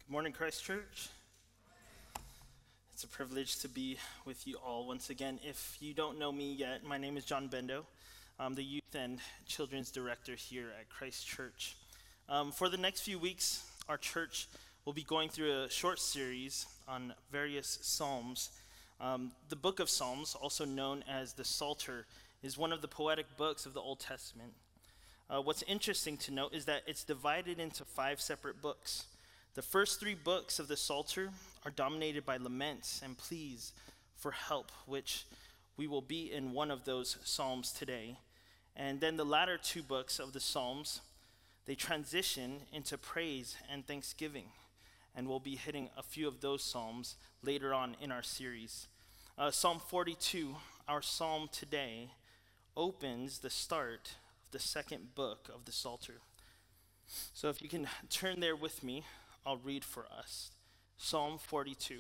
Good morning, Christ Church. It's a privilege to be with you all once again. If you don't know me yet, my name is John Bendo. I'm the Youth and Children's Director here at Christ Church. For the next few weeks, our church will be going through a short series on various Psalms. The book of Psalms, also known as the Psalter, is one of the poetic books of the Old Testament. What's interesting to note is that it's divided into 5 separate books. The first 3 books of the Psalter are dominated by laments and pleas for help, which we will be in one of those Psalms today. And then the latter 2 books of the Psalms, they transition into praise and thanksgiving. And we'll be hitting a few of those Psalms later on in our series. Psalm 42, our Psalm today, opens the start of the second book of the Psalter. So if you can turn there with me, I'll read for us. Psalm 42.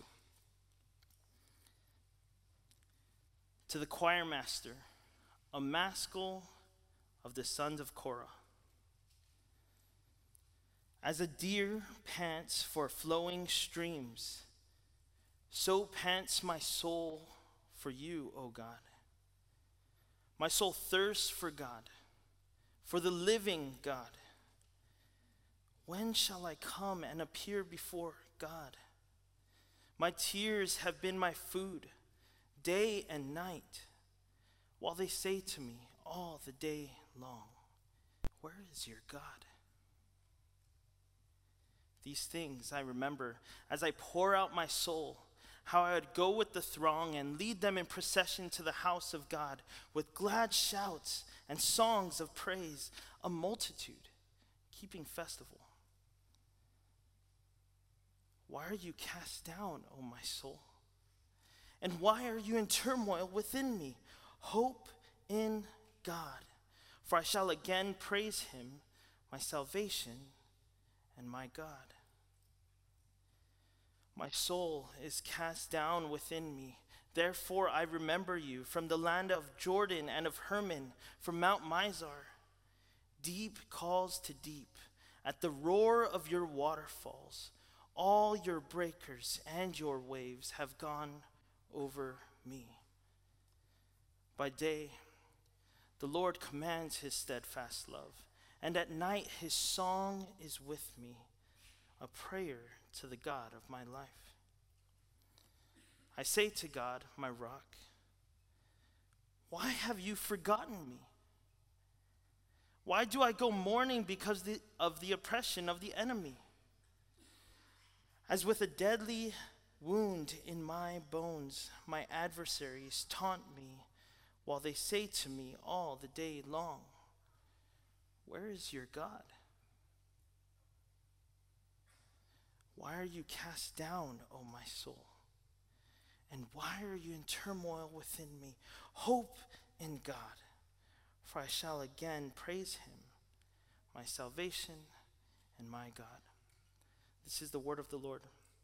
To the choir master, a maskil of the sons of Korah. As a deer pants for flowing streams, so pants my soul for you, O God. My soul thirsts for God, for the living God. When shall I come and appear before God? My tears have been my food, day and night, while they say to me all the day long, where is your God? These things I remember as I pour out my soul, how I would go with the throng and lead them in procession to the house of God with glad shouts and songs of praise, a multitude keeping festival. Why are you cast down, O my soul? And why are you in turmoil within me? Hope in God, for I shall again praise him, my salvation and my God. My soul is cast down within me. Therefore I remember you from the land of Jordan and of Hermon, from Mount Mizar. Deep calls to deep at the roar of your waterfalls. All your breakers and your waves have gone over me. By day, the Lord commands his steadfast love, and at night his song is with me, a prayer to the God of my life. I say to God, my rock, why have you forgotten me? Why do I go mourning because of the oppression of the enemy? As with a deadly wound in my bones, my adversaries taunt me while they say to me all the day long, where is your God? Why are you cast down, O my soul? And why are you in turmoil within me? Hope in God, for I shall again praise him, my salvation and my God. This is the word of the Lord.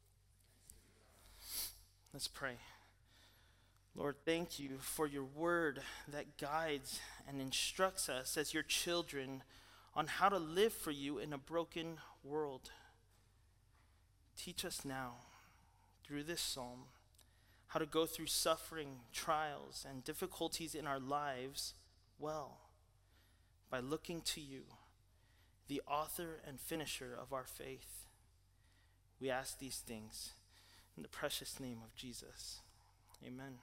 Let's pray. Lord, thank you for your word that guides and instructs us as your children on how to live for you in a broken world. Teach us now, through this psalm, how to go through suffering, trials, and difficulties in our lives well, by looking to you, the author and finisher of our faith. We ask these things in the precious name of Jesus. Amen.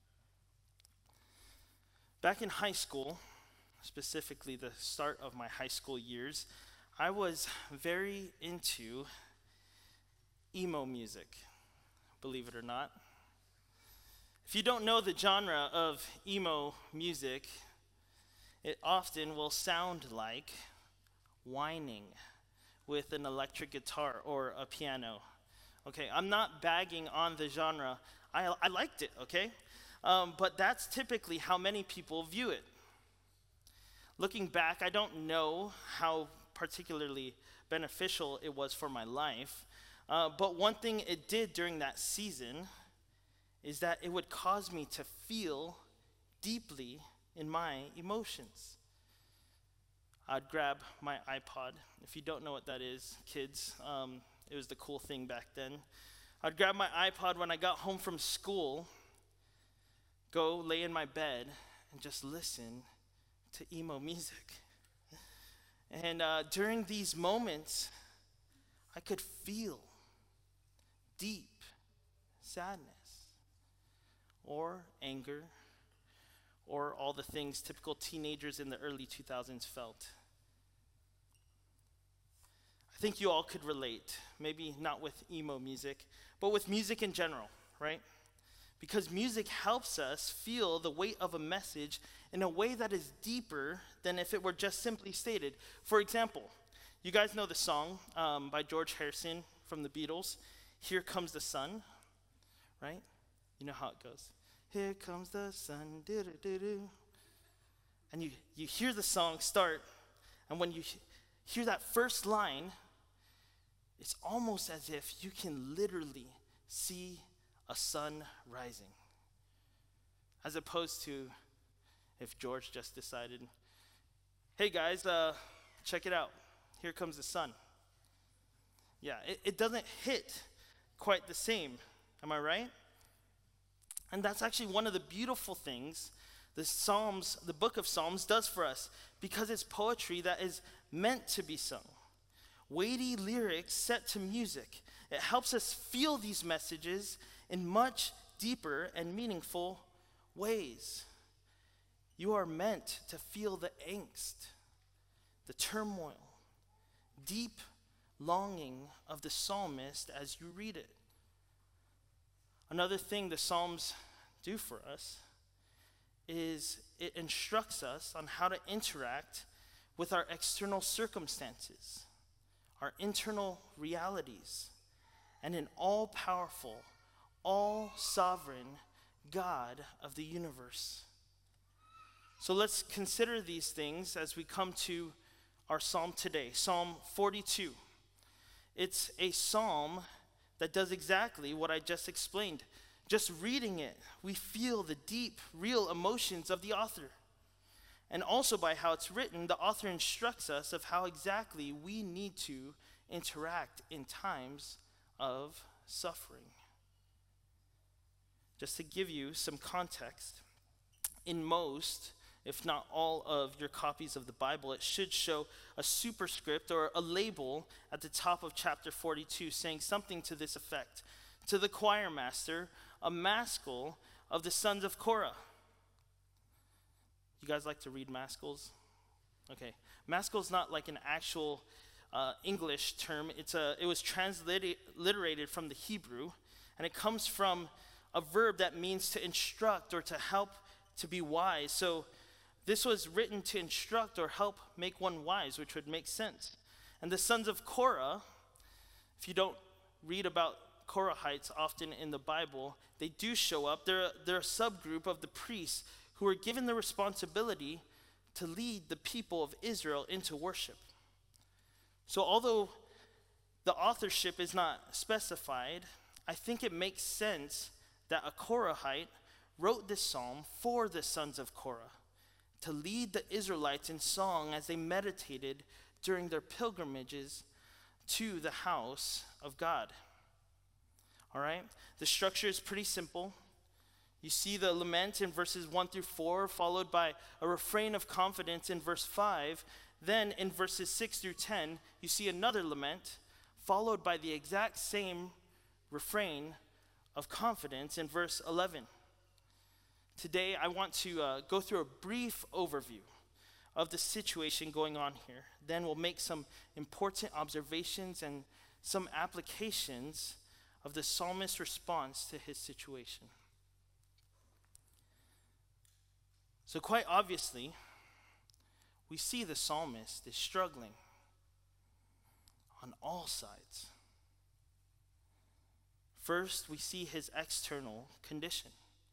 Back in high school, specifically the start of my high school years, I was very into emo music, believe it or not. If you don't know the genre of emo music, it often will sound like whining with an electric guitar or a piano. Okay, I'm not bagging on the genre. I liked it, okay? But that's typically how many people view it. Looking back, I don't know how particularly beneficial it was for my life, but one thing it did during that season is that it would cause me to feel deeply in my emotions. I'd grab my iPod. If you don't know what that is, kids, It was the cool thing back then. I'd grab my iPod when I got home from school, go lay in my bed, and just listen to emo music. And during these moments, I could feel deep sadness or anger or all the things typical teenagers in the early 2000s felt. I think you all could relate, maybe not with emo music, but with music in general, right? Because music helps us feel the weight of a message in a way that is deeper than if it were just simply stated. For example, you guys know the song by George Harrison from the Beatles, Here Comes the Sun, right? You know how it goes. Here comes the sun, do-do-do-do. And you hear the song start, and when you hear that first line, it's almost as if you can literally see a sun rising. As opposed to if George just decided, hey guys, check it out. Here comes the sun. Yeah, it doesn't hit quite the same. Am I right? And that's actually one of the beautiful things the book of Psalms does for us, because it's poetry that is meant to be sung. Weighty lyrics set to music. It helps us feel these messages in much deeper and meaningful ways. You are meant to feel the angst, the turmoil, deep longing of the psalmist as you read it. Another thing the Psalms do for us is it instructs us on how to interact with our external circumstances, our internal realities, and an all-powerful, all-sovereign God of the universe. So let's consider these things as we come to our psalm today, Psalm 42. It's a psalm that does exactly what I just explained. Just reading it, we feel the deep, real emotions of the author. And also by how it's written, the author instructs us of how exactly we need to interact in times of suffering. Just to give you some context, in most, if not all of your copies of the Bible, it should show a superscript or a label at the top of chapter 42 saying something to this effect. To the choir master, a maskil of the sons of Korah. You guys like to read maskils? Okay. Maskil is not like an actual English term. It was transliterated from the Hebrew, and it comes from a verb that means to instruct or to help to be wise. So this was written to instruct or help make one wise, which would make sense. And the sons of Korah, if you don't read about Korahites often in the Bible, they do show up. They're a subgroup of the priests who were given the responsibility to lead the people of Israel into worship. So although the authorship is not specified, I think it makes sense that a Korahite wrote this psalm for the sons of Korah to lead the Israelites in song as they meditated during their pilgrimages to the house of God. All right? The structure is pretty simple. You see the lament in verses 1 through 4, followed by a refrain of confidence in verse 5. Then in verses 6 through 10, you see another lament, followed by the exact same refrain of confidence in verse 11. Today, I want to go through a brief overview of the situation going on here. Then we'll make some important observations and some applications of the psalmist's response to his situation. So quite obviously, we see the psalmist is struggling on all sides. First, we see his external condition.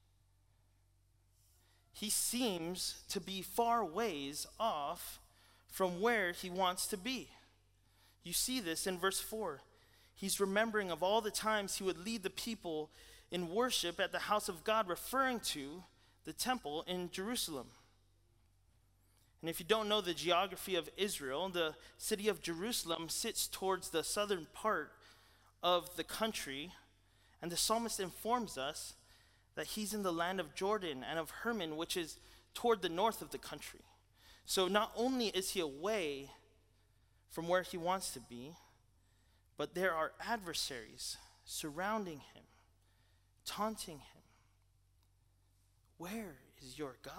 He seems to be far ways off from where he wants to be. You see this in verse 4. He's remembering of all the times he would lead the people in worship at the house of God, referring to the temple in Jerusalem. And if you don't know the geography of Israel, the city of Jerusalem sits towards the southern part of the country, and the psalmist informs us that he's in the land of Jordan and of Hermon, which is toward the north of the country. So not only is he away from where he wants to be, but there are adversaries surrounding him, taunting him. Where is your God?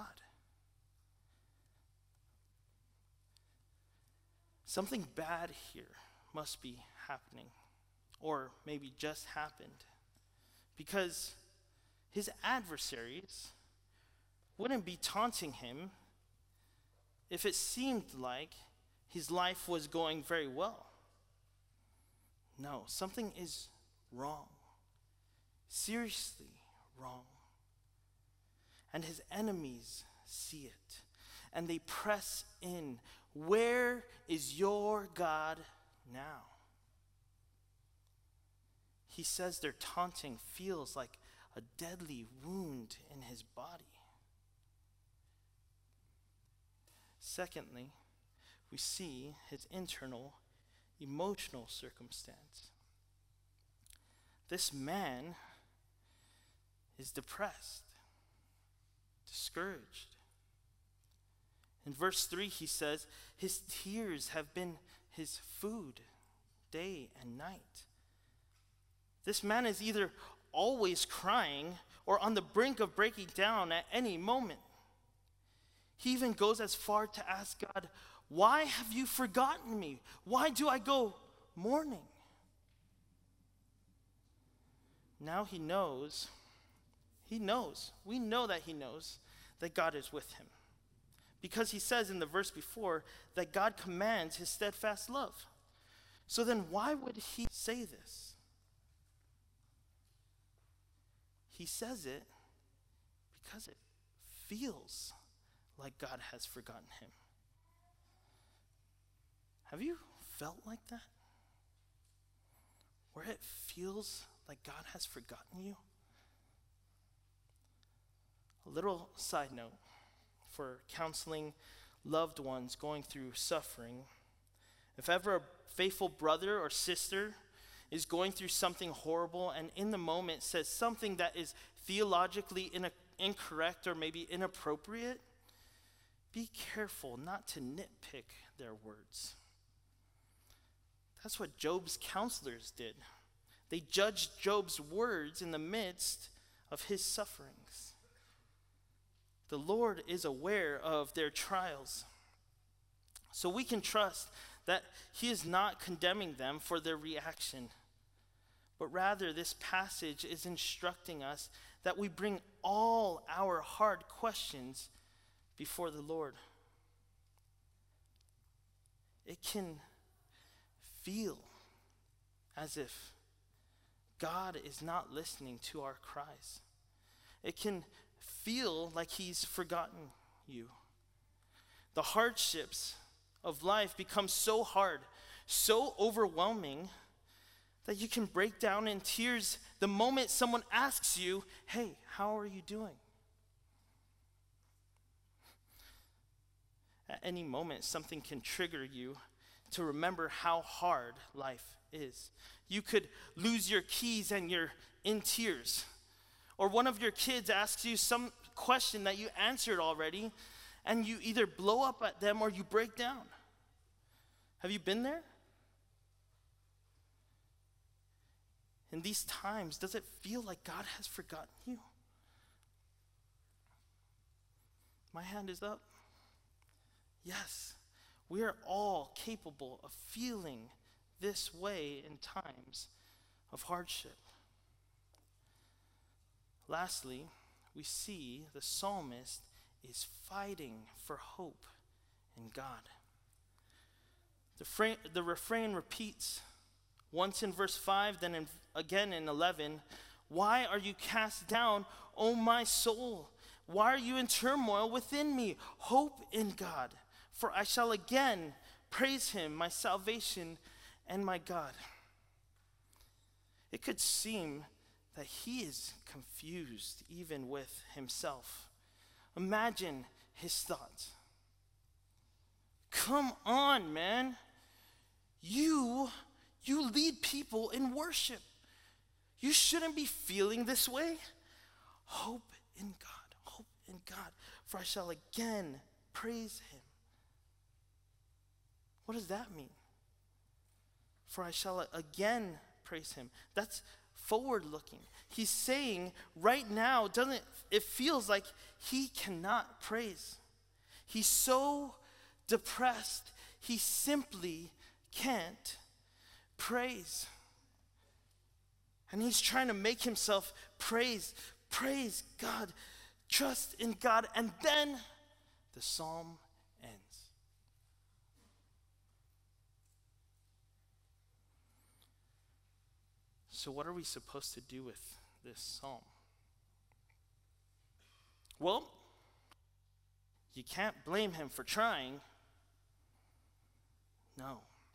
Something bad here must be happening, or maybe just happened, because his adversaries wouldn't be taunting him if it seemed like his life was going very well. No, something is wrong, seriously wrong. And his enemies see it, and they press in. Where is your God now? He says their taunting feels like a deadly wound in his body. Secondly, we see his internal emotional circumstance. This man is depressed, discouraged. In verse 3, he says, his tears have been his food day and night. This man is either always crying or on the brink of breaking down at any moment. He even goes as far to ask God, why have you forgotten me? Why do I go mourning? Now we know that God is with him. Because he says in the verse before that God commands his steadfast love. So then why would he say this? He says it because it feels like God has forgotten him. Have you felt like that? Where it feels like God has forgotten you? A little side note for counseling loved ones going through suffering. If ever a faithful brother or sister is going through something horrible and in the moment says something that is theologically incorrect or maybe inappropriate, be careful not to nitpick their words. That's what Job's counselors did. They judged Job's words in the midst of his sufferings. The Lord is aware of their trials. So we can trust that he is not condemning them for their reaction, but rather this passage is instructing us that we bring all our hard questions before the Lord. It can feel as if God is not listening to our cries. It can feel like he's forgotten you. The hardships of life become so hard, so overwhelming, that you can break down in tears the moment someone asks you, hey, how are you doing? At any moment, something can trigger you to remember how hard life is. You could lose your keys and you're in tears. Or one of your kids asks you some question that you answered already, and you either blow up at them or you break down. Have you been there? In these times, does it feel like God has forgotten you? My hand is up. Yes, we are all capable of feeling this way in times of hardship. Lastly, we see the psalmist is fighting for hope in God. The refrain repeats once in verse 5, then again in 11. Why are you cast down, O my soul? Why are you in turmoil within me? Hope in God, for I shall again praise him, my salvation and my God. It could seem that he is confused even with himself. Imagine his thoughts. Come on, man. You You lead people in worship. You shouldn't be feeling this way. Hope in God, hope in God, for I shall again praise him. What does that mean? For I shall again praise him. That's forward looking. He's saying right now, it feels like he cannot praise. He's so depressed, he simply can't praise. And he's trying to make himself praise God, trust in God, and then the psalm ends. So what are we supposed to do with this psalm? Well, you can't blame him for trying. No.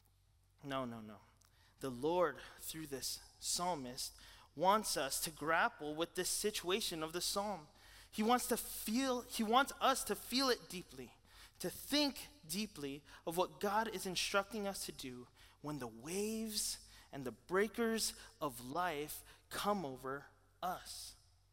The Lord, through this psalmist, wants us to grapple with this situation of the psalm. He wants us to feel it deeply, to think deeply of what God is instructing us to do when the waves and the breakers of life come over us.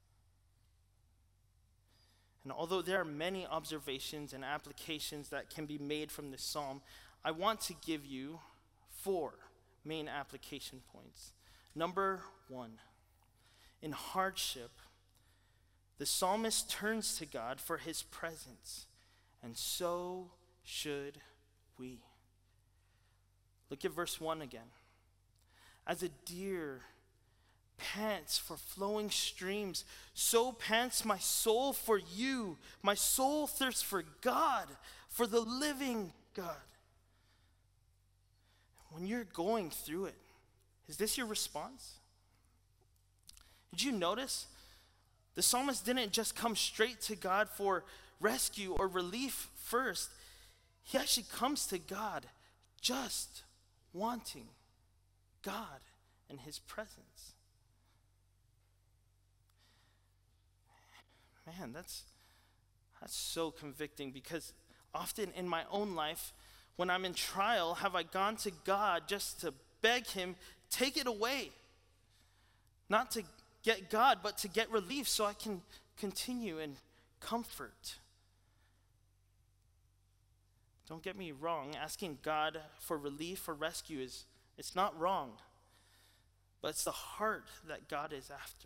And although there are many observations and applications that can be made from this psalm, I want to give you 4 main application points. Number 1, in hardship, the psalmist turns to God for his presence, and so should we. Look at verse 1 again. As a deer pants for flowing streams, so pants my soul for you. My soul thirsts for God, for the living God. When you're going through it, is this your response? Did you notice? The psalmist didn't just come straight to God for rescue or relief first. He actually comes to God just wanting God and his presence. Man, that's so convicting, because often in my own life, when I'm in trial, have I gone to God just to beg him, take it away? Not to get God, but to get relief so I can continue in comfort. Don't get me wrong, asking God for relief or rescue it's not wrong, but it's the heart that God is after.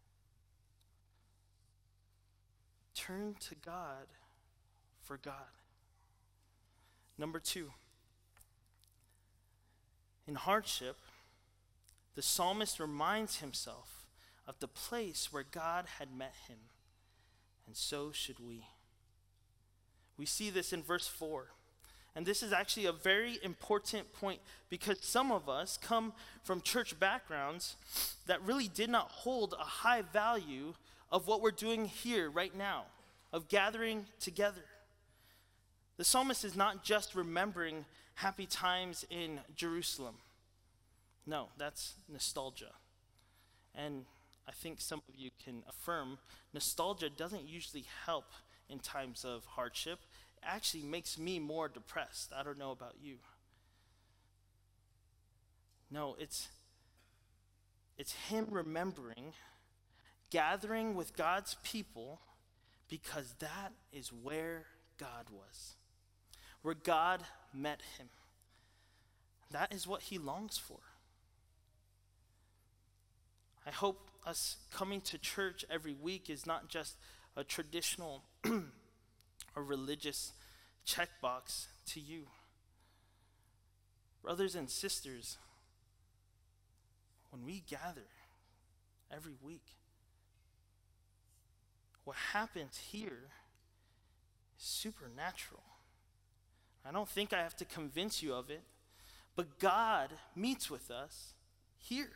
Turn to God for God. Number 2, in hardship, the psalmist reminds himself of the place where God had met him, and so should we. We see this in verse 4. And this is actually a very important point, because some of us come from church backgrounds that really did not hold a high value of what we're doing here right now, of gathering together. The psalmist is not just remembering happy times in Jerusalem. No, that's nostalgia. And I think some of you can affirm nostalgia doesn't usually help in times of hardship. It actually makes me more depressed. I don't know about you. No, it's him remembering, gathering with God's people, because that is where God was, where God met him. That is what he longs for. I hope us coming to church every week is not just a traditional or religious checkbox to you. Brothers and sisters, when we gather every week, what happens here is supernatural. I don't think I have to convince you of it, but God meets with us here.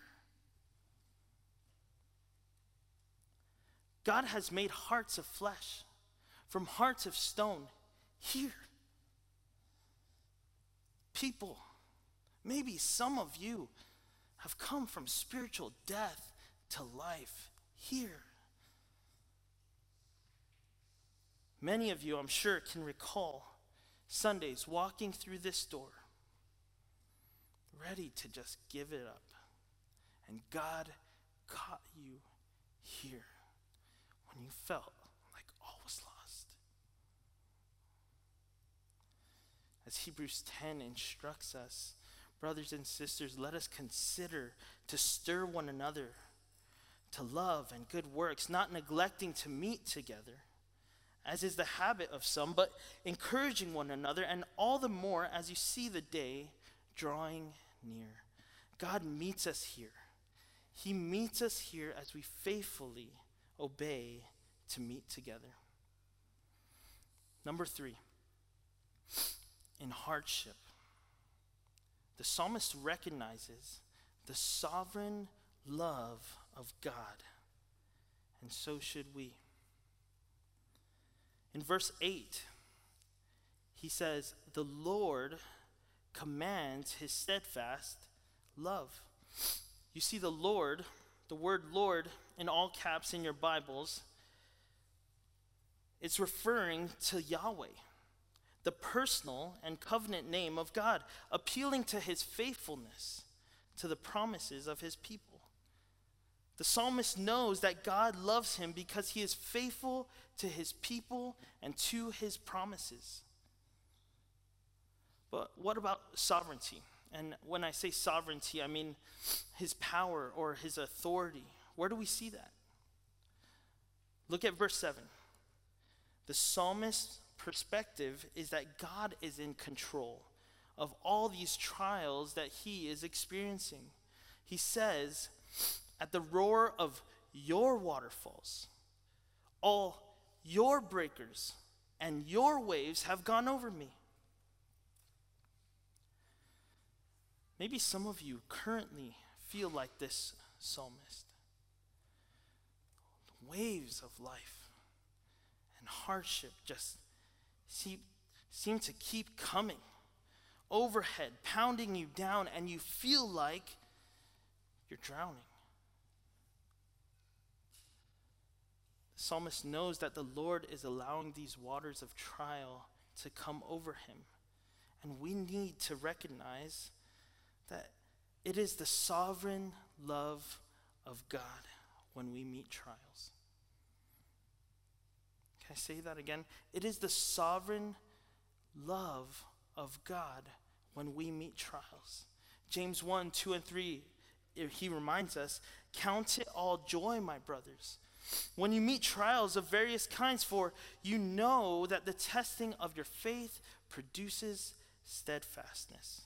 God has made hearts of flesh from hearts of stone here. People, maybe some of you have come from spiritual death to life here. Many of you, I'm sure, can recall Sundays walking through this door, ready to just give it up. And God caught you here when you felt like all was lost. As Hebrews 10 instructs us, brothers and sisters, let us consider to stir one another to love and good works, not neglecting to meet together, as is the habit of some, but encouraging one another, and all the more as you see the day drawing near. God meets us here. He meets us here as we faithfully obey to meet together. Number 3, in hardship, the psalmist recognizes the sovereign love of God, and so should we. In verse 8, he says, "The Lord commands his steadfast love." You see the word Lord in all caps in your Bibles, it's referring to Yahweh, the personal and covenant name of God, appealing to his faithfulness to the promises of his people. The psalmist knows that God loves him because he is faithful to his people and to his promises. But what about sovereignty? And when I say sovereignty, I mean his power or his authority. Where do we see that? Look at verse 7. The psalmist's perspective is that God is in control of all these trials that he is experiencing. He says, "At the roar of your waterfalls, all your breakers and your waves have gone over me." Maybe some of you currently feel like this psalmist. The waves of life and hardship just seem to keep coming overhead, pounding you down, and you feel like you're drowning. The psalmist knows that the Lord is allowing these waters of trial to come over him. And we need to recognize that it is the sovereign love of God when we meet trials. Can I say that again? It is the sovereign love of God when we meet trials. James 1, 2, and 3, he reminds us, "Count it all joy, my brothers, when you meet trials of various kinds, for you know that the testing of your faith produces steadfastness."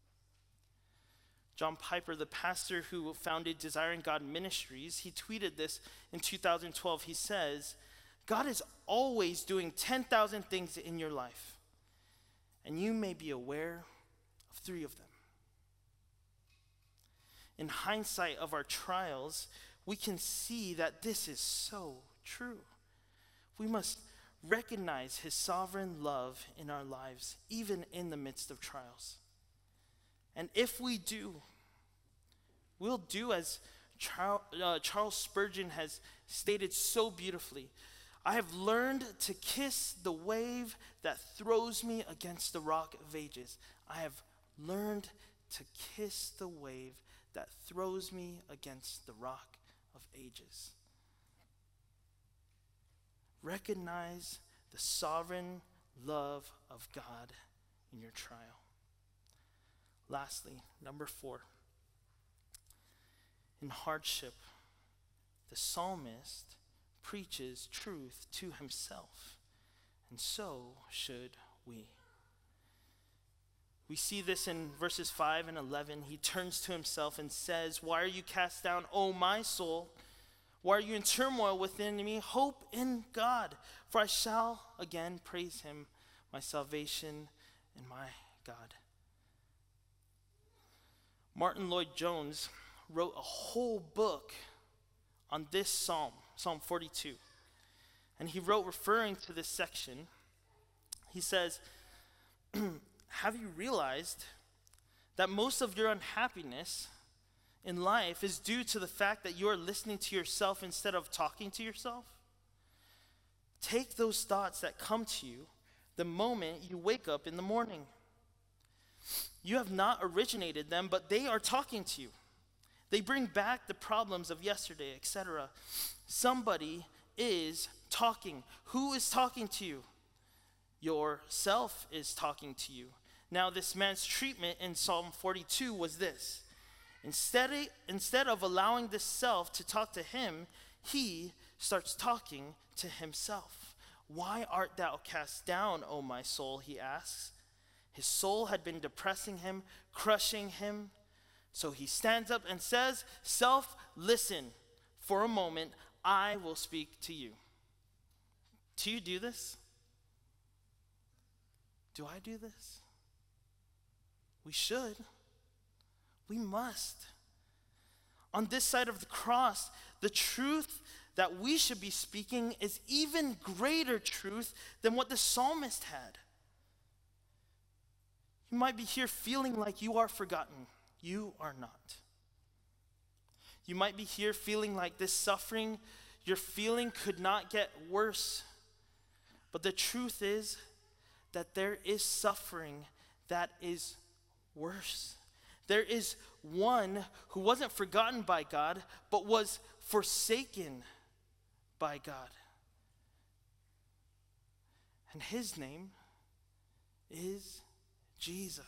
John Piper, the pastor who founded Desiring God Ministries, he tweeted this in 2012. He says, "God is always doing 10,000 things in your life, and you may be aware of 3 of them." In hindsight of our trials, we can see that this is so true. We must recognize his sovereign love in our lives, even in the midst of trials. And if we do, we'll do as Charles Spurgeon has stated so beautifully, "I have learned to kiss the wave that throws me against the rock of ages." I have learned to kiss the wave that throws me against the rock of ages. Recognize the sovereign love of God in your trial. Lastly, number 4. In hardship, the psalmist preaches truth to himself, and so should we. We see this in verses 5 and 11. He turns to himself and says, "Why are you cast down, O my soul? Why are you in turmoil within me? Hope in God, for I shall again praise him, my salvation and my God." Martin Lloyd-Jones wrote a whole book on this psalm, Psalm 42. And he wrote, referring to this section, he says, "Have you realized that most of your unhappiness in life is due to the fact that you are listening to yourself instead of talking to yourself? Take those thoughts that come to you the moment you wake up in the morning. You have not originated them, but they are talking to you. They bring back the problems of yesterday, etc. Somebody is talking. Who is talking to you? Yourself is talking to you. Now, this man's treatment in Psalm 42 was this. Instead of allowing this self to talk to him, he starts talking to himself. Why art thou cast down, O my soul, he asks. His soul had been depressing him, crushing him. So he stands up and says, self, listen. For a moment, I will speak to you. Do you do this? Do I do this? We should. We must. On this side of the cross, the truth that we should be speaking is even greater truth than what the psalmist had. You might be here feeling like you are forgotten. You are not. You might be here feeling like this suffering you're feeling could not get worse. But the truth is that there is suffering that is worse. There is one who wasn't forgotten by God, but was forsaken by God. And his name is Jesus.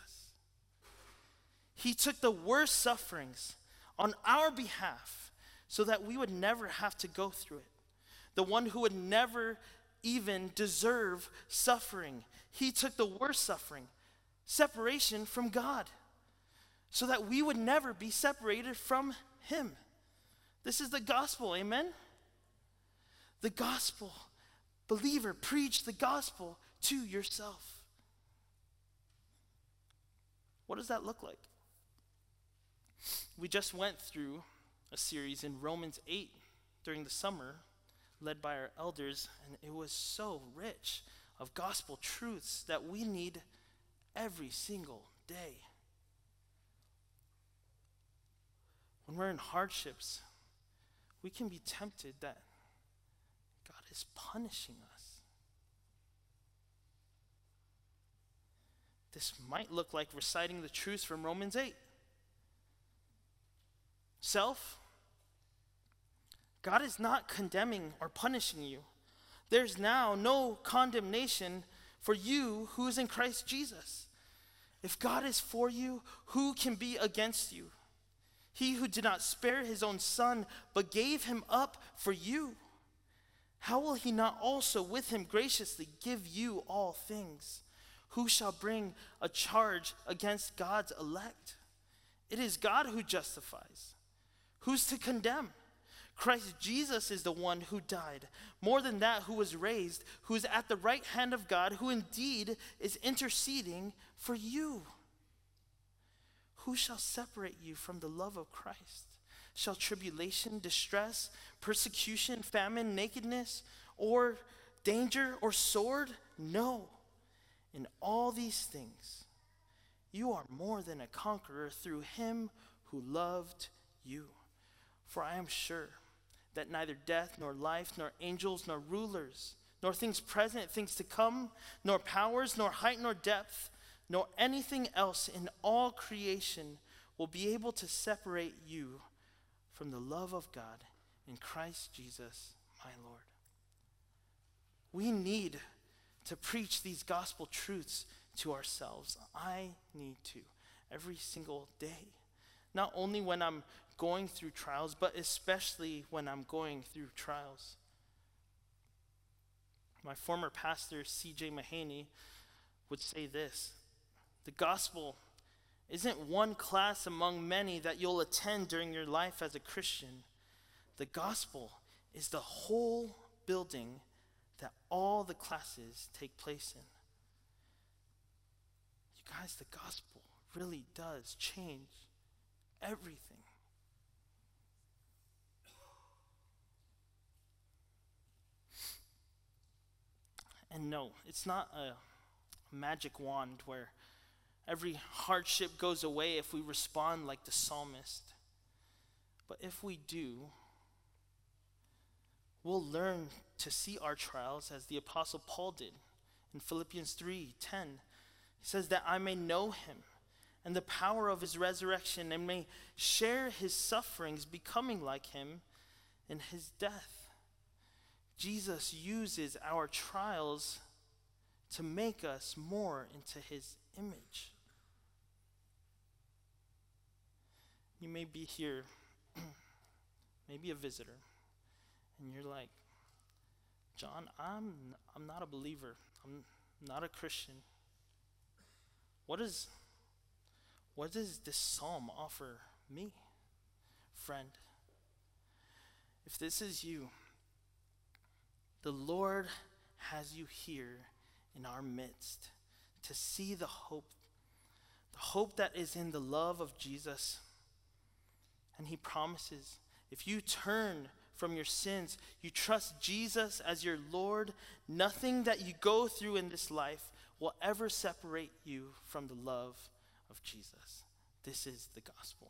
He took the worst sufferings on our behalf so that we would never have to go through it. The one who would never even deserve suffering. He took the worst suffering, separation from God, so that we would never be separated from him. This is the gospel, amen? The gospel. Believer, preach the gospel to yourself. What does that look like? We just went through a series in Romans 8 during the summer, led by our elders, and it was so rich of gospel truths that we need every single day. When we're in hardships, we can be tempted that God is punishing us. This might look like reciting the truths from Romans 8. Self, God is not condemning or punishing you. There's now no condemnation for you who is in Christ Jesus. If God is for you, who can be against you? He who did not spare his own son, but gave him up for you, how will he not also with him graciously give you all things? Who shall bring a charge against God's elect? It is God who justifies. Who's to condemn? Christ Jesus is the one who died. More than that, who was raised, who is at the right hand of God, who indeed is interceding for you. Who shall separate you from the love of Christ? Shall tribulation, distress, persecution, famine, nakedness, or danger, or sword? No. In all these things, you are more than a conqueror through him who loved you. For I am sure that neither death, nor life, nor angels, nor rulers, nor things present, things to come, nor powers, nor height, nor depth, nor anything else in all creation will be able to separate you from the love of God in Christ Jesus, my Lord. We need to preach these gospel truths to ourselves. I need to every single day. Not only when I'm going through trials, but especially when I'm going through trials. My former pastor, C.J. Mahaney, would say this: the gospel isn't one class among many that you'll attend during your life as a Christian. The gospel is the whole building that all the classes take place in. You guys, the gospel really does change everything. And no, it's not a magic wand where every hardship goes away if we respond like the psalmist. But if we do, we'll learn to see our trials as the Apostle Paul did in Philippians 3:10. He says that I may know him and the power of his resurrection, and may share his sufferings, becoming like him in his death. Jesus uses our trials to make us more into his image. You may be here, maybe a visitor, and you're like, John, I'm not a believer. I'm not a Christian. What does this psalm offer me, friend? If this is you, the Lord has you here in our midst to see the hope that is in the love of Jesus. And he promises, if you turn from your sins, you trust Jesus as your Lord, nothing that you go through in this life will ever separate you from the love of Jesus. This is the gospel.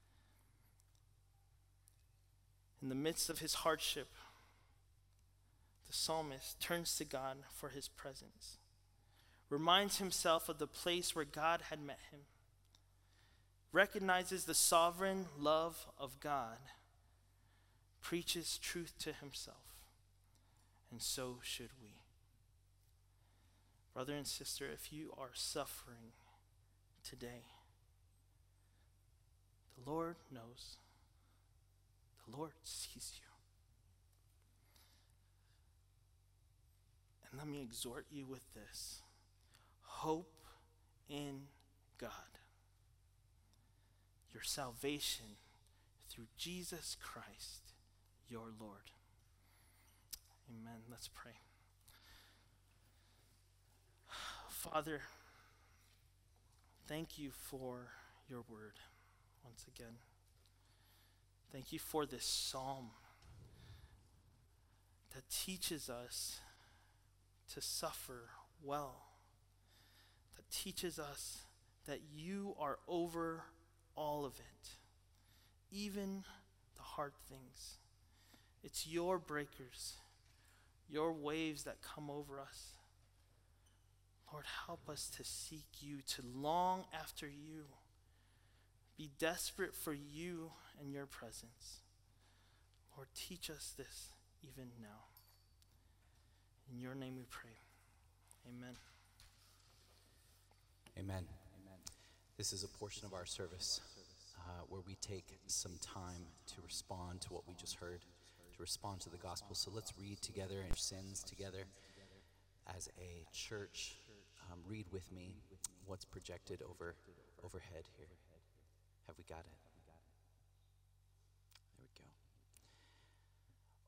In the midst of his hardship, the psalmist turns to God for his presence, reminds himself of the place where God had met him, recognizes the sovereign love of God, preaches truth to himself, and so should we. Brother and sister, if you are suffering today, the Lord knows. The Lord sees you. And let me exhort you with this. Hope in God. Your salvation through Jesus Christ, your Lord. Amen. Let's pray. Father, thank you for your word once again. Thank you for this psalm that teaches us to suffer well, that teaches us that you are over all of it, even the hard things. It's your breakers, your waves that come over us. Lord, help us to seek you, to long after you, be desperate for you and your presence. Lord, teach us this even now. In your name we pray. Amen. Amen. This is a portion of our service where we take some time to respond to what we just heard, to respond to the gospel. So let's read together our sins together as a church. Read with me what's projected overhead here. Have we got it?